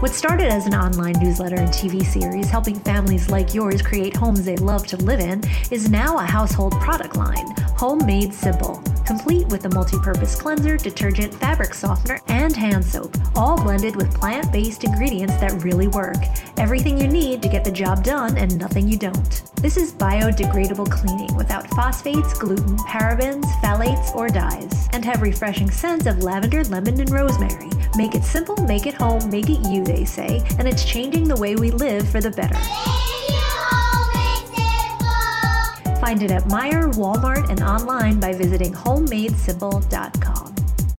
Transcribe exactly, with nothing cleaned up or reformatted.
What started as an online newsletter and T V series helping families like yours create homes they love to live in is now a household product line, Homemade Simple, complete with a multi-purpose cleanser, detergent, fabric softener, and hand soap, all blended with plant-based ingredients that really work. Everything you need to get the job done and nothing you don't. This is biodegradable cleaning without phosphates, gluten, parabens, phthalates, or dyes, and have refreshing scents of lavender, lemon, and rosemary. Make it simple, make it home, make it you, they say, and it's changing the way we live for the better. Find it at Meijer, Walmart, and online by visiting homemade simple dot com.